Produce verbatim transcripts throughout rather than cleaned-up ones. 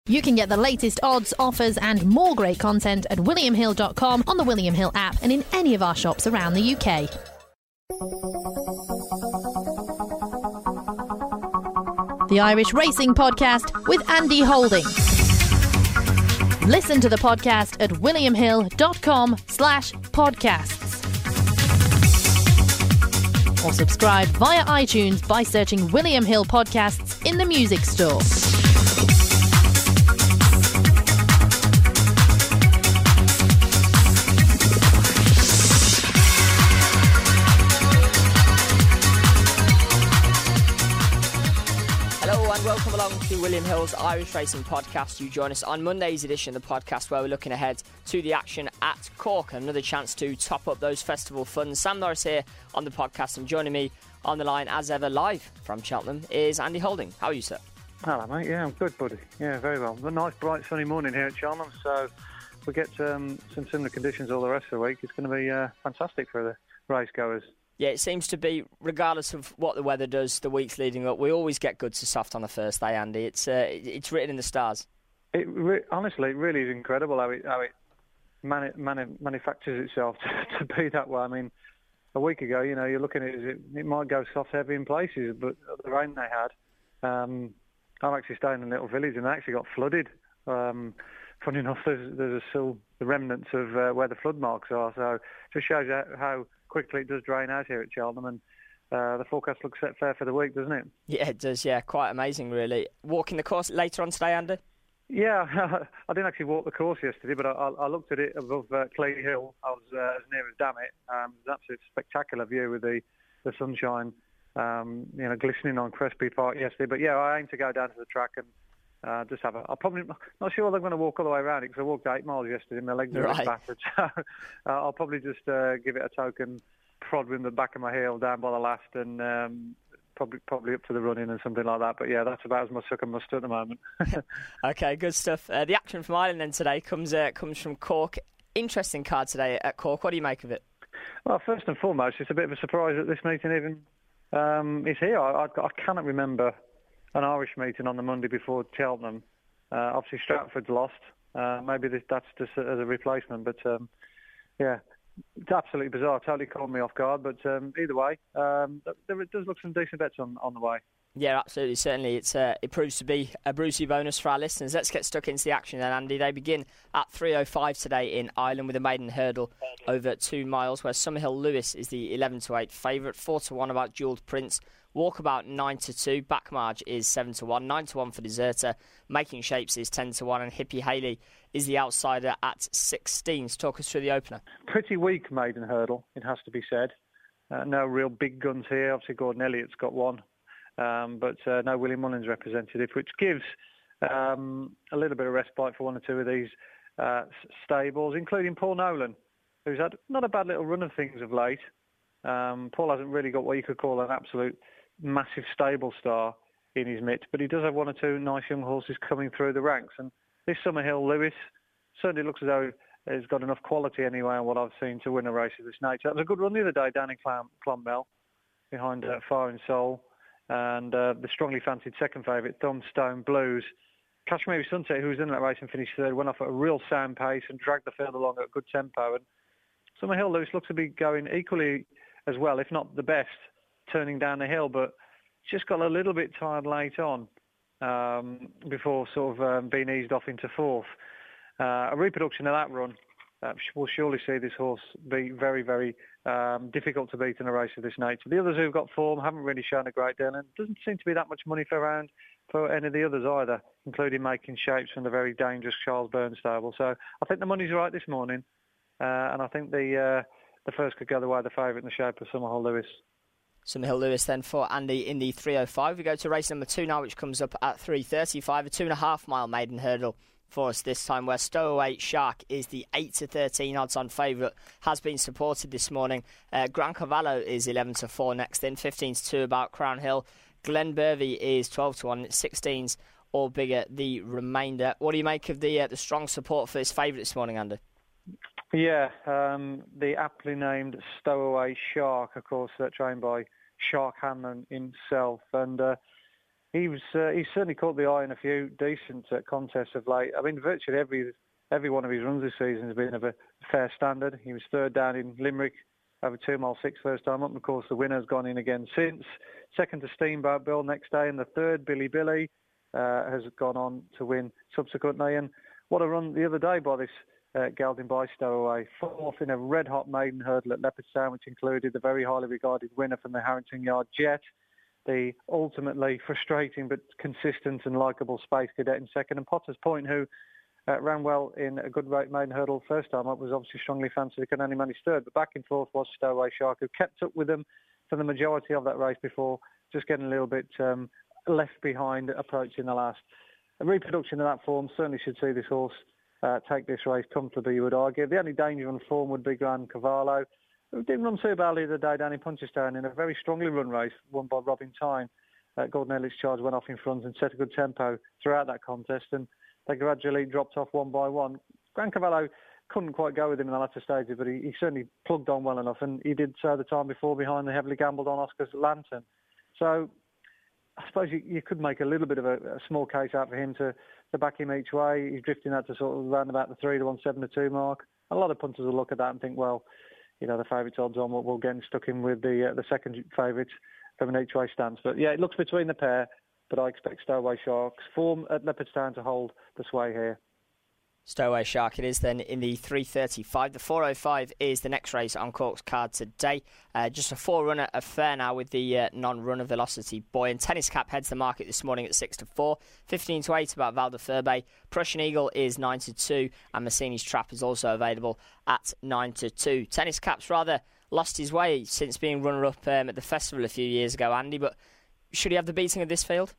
You can get the latest odds, offers and more great content at william hill dot com, on the William Hill app and in any of our shops around the U K. The Irish Racing Podcast with Andy Holding. Listen to the podcast at william hill dot com slash podcasts. Or subscribe via iTunes by searching William Hill Podcasts in the music store. Welcome along to William Hill's Irish Racing Podcast. You join us on Monday's edition of the podcast where we're looking ahead to the action at Cork. Another chance to top up those festival funds. Sam Norris here on the podcast, and joining me on the line as ever live from Cheltenham is Andy Holding. How are you, sir? Hello, mate. Yeah, I'm good, buddy. Yeah, very well. A nice, bright, sunny morning here at Cheltenham, so we get um, some similar conditions all the rest of the week. It's going to be uh, fantastic for the race goers. Yeah, it seems to be, regardless of what the weather does the weeks leading up, we always get good to soft on the first day, Andy. It's uh, it's written in the stars. It re- honestly, it really is incredible how it how it mani- mani- manufactures itself to, to be that way. I mean, a week ago, you know, you're looking at it, it, it might go soft heavy in places, but the rain they had, um, I'm actually staying in a little village and they actually got flooded. Um, funny enough, there's there's still the remnants of uh, where the flood marks are, so it just shows you how quickly it does drain out here at Cheltenham, and uh, the forecast looks set fair for the week, doesn't it? Yeah, it does, yeah. Quite amazing, really. Walking the course later on today, Andy? Yeah, I didn't actually walk the course yesterday, but I, I looked at it above uh, Clay Hill. I was uh, as near as Dammit. Um, it was an absolute spectacular view with the, the sunshine um, you know, glistening on Crespi Park yesterday. But yeah, I aim to go down to the track and Uh, just have a. I'll probably not sure I'm going to walk all the way around it because I walked eight miles yesterday and my legs are right. backwards. So uh, I'll probably just uh, give it a token prod with the back of my heel down by the last and um, probably probably up to the running and something like that. But yeah, that's about as much as I must at the moment. Okay, good stuff. Uh, the action from Ireland then today comes uh, comes from Cork. Interesting card today at Cork. What do you make of it? Well, first and foremost, it's a bit of a surprise that this meeting even um, is here. I, I, I cannot remember an Irish meeting on the Monday before Cheltenham. Uh, obviously, Stratford's lost. Uh, maybe this, that's just a, as a replacement. But, um, yeah, it's absolutely bizarre. Totally caught me off guard. But um, either way, um, there does look some decent bets on, on the way. Yeah, absolutely. Certainly, it's uh, it proves to be a Brucey bonus for our listeners. Let's get stuck into the action then, Andy. They begin at three oh five today in Ireland with a maiden hurdle over two miles, where Summerhill Lewis is the eleven to eight favourite, four to one about Jewelled Prince. Walkabout nine to two, Backmarge is seven to one, nine to one for Deserter, Making Shapes is ten to one, and Hippie Haley is the outsider at sixteen. So talk us through the opener. Pretty weak maiden hurdle, it has to be said. Uh, no real big guns here. Obviously, Gordon Elliott's got one, um, but uh, no William Mullins representative, which gives um, a little bit of respite for one or two of these uh, stables, including Paul Nolan, who's had not a bad little run of things of late. Um, Paul hasn't really got what you could call an absolute massive stable star in his midst, but he does have one or two nice young horses coming through the ranks. And this Summerhill Lewis certainly looks as though he's got enough quality anyway on what I've seen to win a race of this nature. It was a good run the other day down in Clon- Clonmel behind uh, Fire and Soul, and uh, the strongly fancied second favourite, Thumbstone Blues. Kashmiri Sunset, who was in that race and finished third, went off at a real sound pace and dragged the field along at a good tempo. And Summerhill Lewis looks to be going equally as well, if not the best, turning down the hill, but just got a little bit tired late on um, before sort of um, being eased off into fourth. Uh, a reproduction of that run uh, will surely see this horse be very, very um, difficult to beat in a race of this nature. The others who've got form haven't really shown a great deal, and doesn't seem to be that much money for around for any of the others either, including Making Shapes from the very dangerous Charles Byrne stable. So I think the money's right this morning, uh, and I think the uh, the first could go the way of the favourite in the shape of Summerhill Lewis. Summerhill Lewis then for Andy in the three oh five. We go to race number two now, which comes up at three thirty-five, a two and a half mile maiden hurdle for us this time, where Stowaway Shark is the eight to thirteen odds on favourite, has been supported this morning. Uh, Gran Cavallo is eleven to four next in, fifteen to two about Crown Hill. Glen Bervey is twelve to one, sixteens or bigger the remainder. What do you make of the uh, the strong support for this favourite this morning, Andy? Yeah, um, the aptly named Stowaway Shark, of course, uh, trained by Shark Hanlon himself. And uh, he was uh, he's certainly caught the eye in a few decent uh, contests of late. I mean, virtually every every one of his runs this season has been of a fair standard. He was third down in Limerick over two mile six first time up, and of course the winner's gone in again since. Second to Steamboat Bill next day, and the third, Billy Billy, uh, has gone on to win subsequently. And what a run the other day by this uh, gelding by Stowaway. Fourth in a red-hot maiden hurdle at Leopardstown, which included the very highly regarded winner from the Harrington Yard, Jet, the ultimately frustrating but consistent and likeable Space Cadet in second, and Potter's Point, who uh, ran well in a good rate maiden hurdle first time up, was obviously strongly fancied. It could only manage third, but back in fourth was Stowaway Shark, who kept up with them for the majority of that race before just getting a little bit um, left behind approaching the last. A reproduction of that form certainly should see this horse uh, take this race comfortably, you would argue. The only danger on form would be Grand Cavallo, who didn't run too badly the other day down in Punchestown in a very strongly run race won by Robin Tyne. Uh, Gordon Elliott's Charge went off in front and set a good tempo throughout that contest, and they gradually dropped off one by one. Grand Cavallo couldn't quite go with him in the latter stages, but he, he certainly plugged on well enough, and he did so the time before behind the heavily gambled on Oscar's Lantern. So I suppose you, you could make a little bit of a, a small case out for him to, to back him each way. He's drifting out to sort of around about the three to one, seven to two mark. A lot of punters will look at that and think, well, you know, the favourites odds on, we'll get stuck in with the uh, the second favourites from an each way stance. But yeah, it looks between the pair, but I expect Stowaway Shark's form at Leopardstown to hold the sway here. Stowaway Shark it is then in the three thirty-five. The four oh five is the next race on Cork's card today. Uh, just a four-runner affair now with the uh, non-runner Velocity Boy. And Tennis Cap heads the market this morning at six to four. fifteen to eight about Val de Ferbe. Prussian Eagle is nine to two. And Massini's Trap is also available at nine to two. Tennis Cap's rather lost his way since being runner-up um, at the festival a few years ago, Andy. But should he have the beating of this field?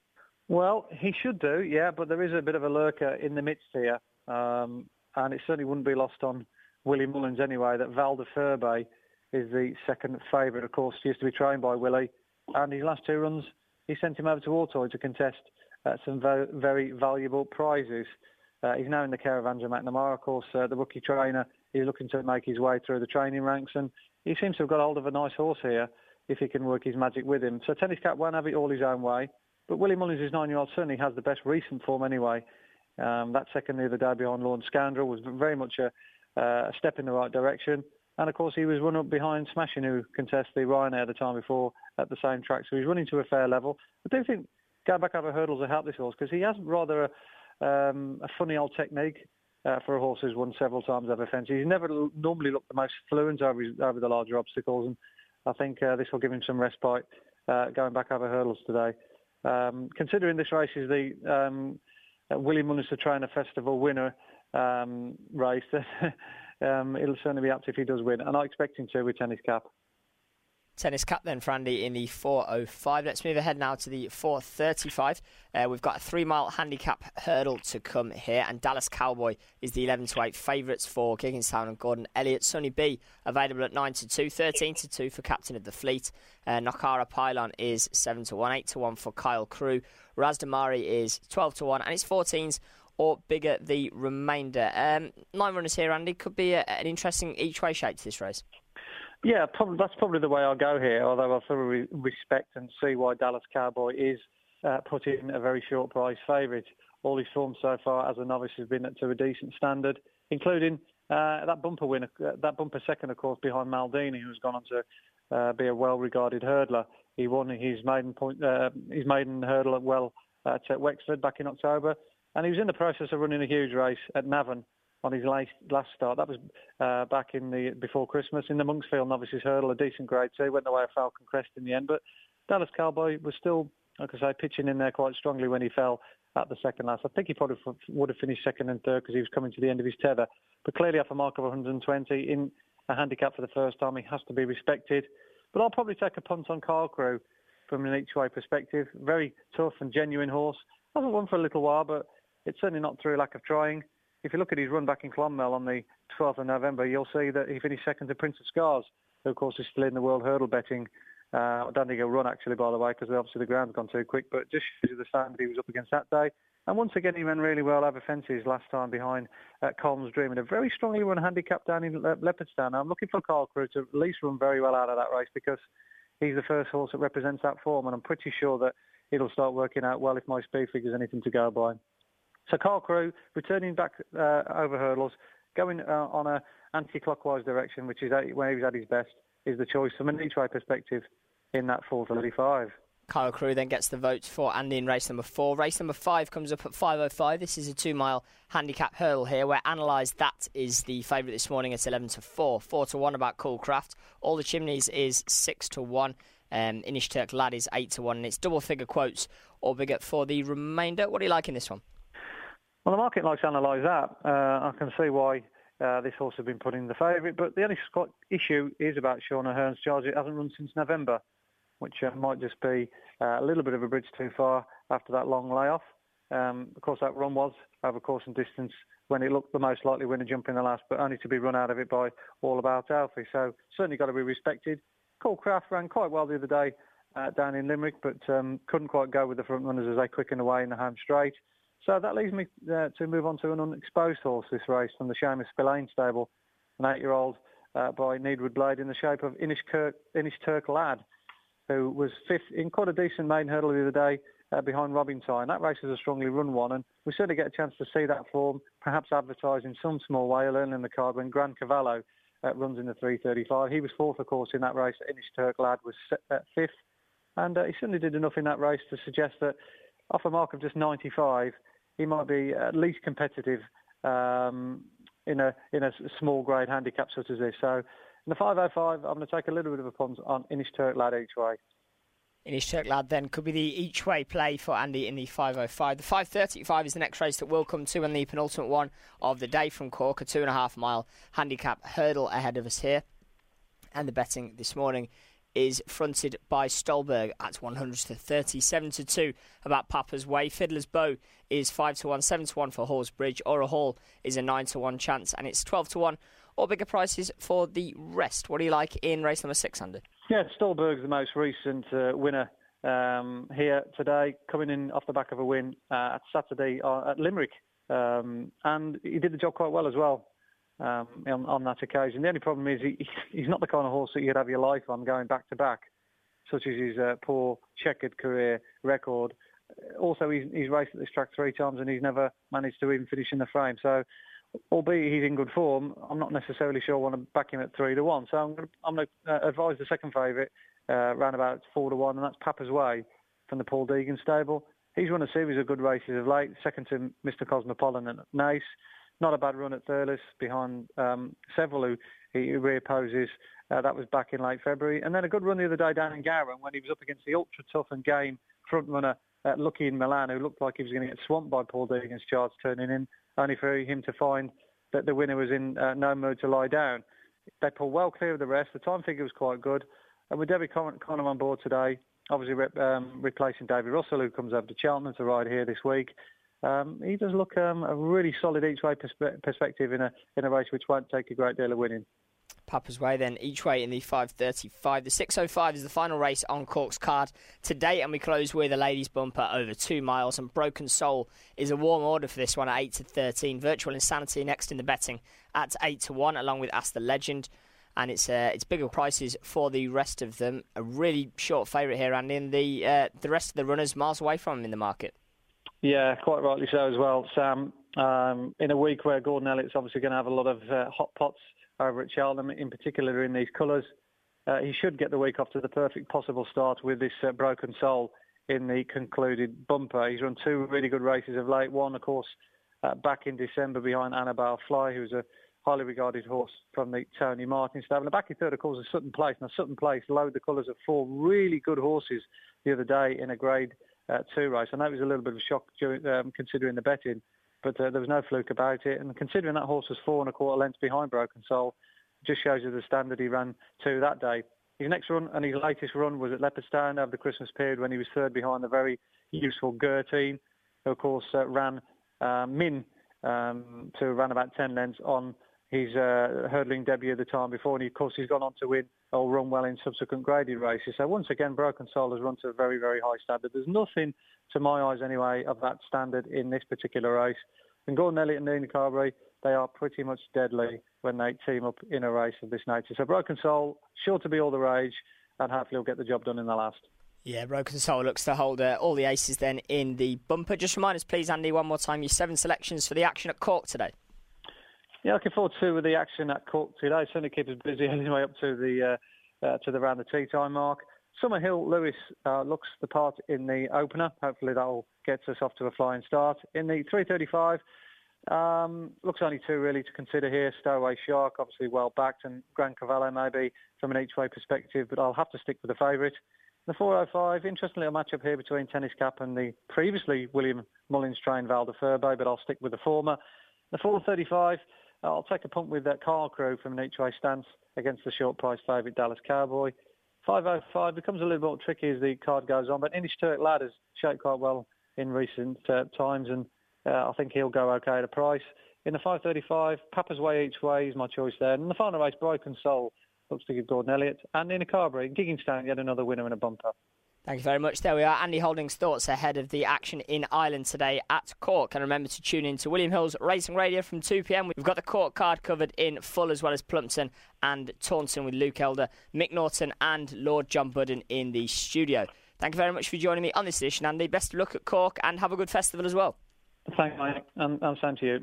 Well, he should do, yeah. But there is a bit of a lurker in the midst here. Um, and it certainly wouldn't be lost on Willie Mullins anyway that Val de Ferbe is the second favourite. Of course, he used to be trained by Willie, and his last two runs he sent him over to Auteuil to contest uh, some very, very valuable prizes. Uh, he's now in the care of Andrew McNamara. Of course, uh, the rookie trainer is looking to make his way through the training ranks, and he seems to have got hold of a nice horse here if he can work his magic with him. So Tennis Cap won't have it all his own way, but Willie Mullins' nine-year-old certainly has the best recent form anyway. Um, that second the other day behind Lawn Scoundrel was very much a, uh, a step in the right direction. And, of course, he was run up behind Smashing, who contested the Ryanair the time before at the same track. So he's running to a fair level. I do think going back over hurdles will help this horse because he has rather a, um, a funny old technique uh, for a horse who's won several times over fences. He's never l- normally looked the most fluent over, his, over the larger obstacles. And I think uh, this will give him some respite uh, going back over hurdles today. Um, considering this race is the... Um, Uh, Willie Mullins to train a festival winner um, race, um, it'll certainly be apt if he does win, and I expect him to with Tennis Cap. Tennis Cap then for Andy in the four oh five. Let's move ahead now to the four thirty-five. Uh, we've got a three-mile handicap hurdle to come here, and Dallas Cowboy is the eleven to eight favourites for Gigginstown and Gordon Elliott. Sonny B available at nine to two, thirteen to two for Captain of the Fleet. Uh, Nokara Pylon is seven to one, eight to one for Kyle Crew. Razdamari is twelve to one, and it's fourteens or bigger the remainder. Um, nine runners here, Andy. Could be a, an interesting each-way shape to this race. Yeah, probably, that's probably the way I'll go here, although I thoroughly respect and see why Dallas Cowboy is uh, put in a very short price favourite. All his form so far as a novice has been to a decent standard, including uh, that bumper winner, uh, that bumper second, of course, behind Maldini, who's gone on to uh, be a well-regarded hurdler. He won his maiden point, uh, his maiden hurdle at well at Wexford back in October, and he was in the process of running a huge race at Navan on his last, last start. That was uh, back in the before Christmas in the Monksfield Novices Hurdle, a decent grade two. Went the way of Falcon Crest in the end, but Dallas Cowboy was still, like I say, pitching in there quite strongly when he fell at the second last. I think he probably would have finished second and third because he was coming to the end of his tether. But clearly off a mark of one hundred twenty in a handicap for the first time, he has to be respected. But I'll probably take a punt on Kyle Crew from an each-way perspective. Very tough and genuine horse. Hasn't won for a little while, but it's certainly not through lack of trying. If you look at his run back in Clonmel on the twelfth of November, you'll see that he finished second to Prince of Scars, who, of course, is still in the World Hurdle betting. Uh, I don't think he'll run, actually, by the way, because obviously the ground's gone too quick, but just shows you the standard he was up against that day. And once again, he ran really well over fences last time behind uh, Colm's Dream in a very strongly run handicap down in Le- Leopardstown. Now, I'm looking for Kyle Crew to at least run very well out of that race because he's the first horse that represents that form, and I'm pretty sure that it'll start working out well if my speed figure's anything to go by. So Carl Crew, returning back uh, over hurdles, going uh, on a anti-clockwise direction, which is where he was at his best, is the choice from an each-way perspective in that four thirty-five. Kyle Crew then gets the votes for Andy in race number four. Race number five comes up at five oh five. This is a two-mile handicap hurdle here, where Analyse That is the favourite this morning at eleven to four. four to one about Coolcraft. All the Chimneys is six to one. Um, Inish Turk Lad is eight to one. And it's double-figure quotes or bigger for the remainder. What do you like in this one? Well, the market likes to analyse that. Uh, I can see why uh, this horse has been put in the favourite, but the only issue is about Sean Ahern's charge. It hasn't run since November, which uh, might just be uh, a little bit of a bridge too far after that long layoff. Um, of course, that run was over course and distance when it looked the most likely winner jump in the last, but only to be run out of it by All About Alfie. So certainly got to be respected. Coolcraft ran quite well the other day uh, down in Limerick, but um, couldn't quite go with the front runners as they quickened away in the home straight. So that leads me uh, to move on to an unexposed horse this race from the Seamus Spillane stable, an eight-year-old uh, by Needwood Blade in the shape of Inish, Kirk, Inish Turk Lad, who was fifth in quite a decent maiden hurdle the other day uh, behind Robin Tyne. That race was a strongly run one, and we certainly get a chance to see that form, perhaps advertised in some small way early in the card when Gran Cavallo uh, runs in the three thirty-five. He was fourth, of course, in that race. Inish Turk Lad was uh, fifth, and uh, he certainly did enough in that race to suggest that off a mark of just ninety-five, he might be at least competitive um, in a in a small grade handicap such as this. So in the five oh five, I'm going to take a little bit of a punt on Inish Turk Lad each way. Inish Turk Lad then could be the each way play for Andy in the five oh five. The five thirty-five is the next race that will come to, and the penultimate one of the day from Cork, a two and a half mile handicap hurdle ahead of us here. And the betting this morning is fronted by Stolberg at one hundred to thirty-seven to two about Papa's Way. Fiddler's Bow is five to one, seven to one for Horsebridge. Ora Hall is a nine to one chance, and it's twelve to one or bigger prices for the rest. What do you like in race number six, Andy? Yeah, Stolberg's the most recent uh, winner um, here today, coming in off the back of a win uh, at Saturday uh, at Limerick. Um, and he did the job quite well as well. Um, on, on that occasion. The only problem is he, he's not the kind of horse that you'd have your life on going back to back, such as his uh, poor checkered career record. Also, he's, he's raced at this track three times and he's never managed to even finish in the frame. So, albeit he's in good form, I'm not necessarily sure I want to back him at three to one. So I'm going to, I'm going to uh, advise the second favourite uh, round about four to one, and that's Papa's Way from the Paul Deegan stable. He's run a series of good races of late, second to Mister Cosmopolitan at Naas. Not a bad run at Thurles behind um, several who he reopposes. Uh, that was back in late February. And then a good run the other day down in Gowran when he was up against the ultra-tough and game front-runner uh, Lucky in Milan, who looked like he was going to get swamped by Paul Deegan's charge turning in, only for him to find that the winner was in uh, no mood to lie down. They pulled well clear of the rest. The time figure was quite good. And with Debbie Connor on board today, obviously re- um, replacing David Russell, who comes over to Cheltenham to ride here this week, Um, he does look um, a really solid each-way perspe- perspective in a in a race which won't take a great deal of winning. Papa's Way then each way in the five thirty-five. The six oh five is the final race on Cork's card today, and we close with a ladies' bumper over two miles. And Broken Soul is a warm order for this one at eight to thirteen. Virtual Insanity next in the betting at eight to one, along with Ask the Legend. And it's uh, it's bigger prices for the rest of them. A really short favourite here, and in the uh, the rest of the runners miles away from him in the market. Yeah, quite rightly so as well, Sam. Um, in a week where Gordon Elliott's obviously going to have a lot of uh, hot pots over at Cheltenham, in particular in these colours, uh, he should get the week off to the perfect possible start with this uh, Broken Soul in the concluded bumper. He's run two really good races of late. One, of course, uh, back in December behind Annabelle Fly, who's a highly regarded horse from the Tony Martin stable. And back in third, of course, is Sutton Place. Now, Sutton Place load the colours of four really good horses the other day in a grade Uh, two race. I know it was a little bit of a shock during, um, considering the betting, but uh, there was no fluke about it. And considering that horse was four and a quarter lengths behind Broken Soul, it just shows you the standard he ran to that day. His next run and his latest run was at Leopardstown over the Christmas period when he was third behind the very useful Gertine, who of course uh, ran uh, Min um, to ran about ten lengths on his uh, hurdling debut the time before, and of course he's gone on to win or run well in subsequent graded races. So once again, Broken Soul has run to a very, very high standard. There's nothing, to my eyes anyway, of that standard in this particular race. And Gordon Elliott and Nina Carberry, they are pretty much deadly when they team up in a race of this nature. So Broken Soul, sure to be all the rage, and hopefully he'll get the job done in the last. Yeah, Broken Soul looks to hold uh, all the aces then in the bumper. Just remind us, please, Andy, one more time, your seven selections for the action at Cork today. Yeah, looking forward to the action at Cork today. Certainly keep us busy anyway up to the uh, uh, to the round the tea time mark. Summerhill Lewis uh, looks the part in the opener. Hopefully that will get us off to a flying start. In the three thirty-five, um, looks only two really to consider here. Stowaway Shark, obviously well backed, and Gran Cavallo maybe from an each way perspective, but I'll have to stick with the favourite. The four oh five, interesting little matchup here between Tennis Cap and the previously William Mullins trained Val de Furbo, but I'll stick with the former. The four thirty-five, I'll take a punt with that Car Crew from an each way stance against the short price favourite Dallas Cowboy. five oh five becomes a little bit more tricky as the card goes on, but Inish Turk Lad has shaped quite well in recent uh, times, and uh, I think he'll go okay at a price. In the five thirty-five, Papa's Way each way is my choice there. And in the final race, Broken Soul looks to give Gordon Elliott. And in a Carberry, Gigginstown, yet another winner in a bumper. Thank you very much. There we are. Andy Holding's thoughts ahead of the action in Ireland today at Cork. And remember to tune in to William Hill's Racing Radio from two p.m. We've got the Cork card covered in full, as well as Plumpton and Taunton with Luke Elder, Mick Norton and Lord John Budden in the studio. Thank you very much for joining me on this edition, Andy. Best of luck at Cork and have a good festival as well. Thanks, mate. And, and same to you.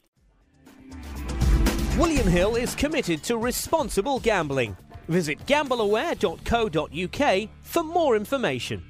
William Hill is committed to responsible gambling. Visit gamble aware dot co dot uk for more information.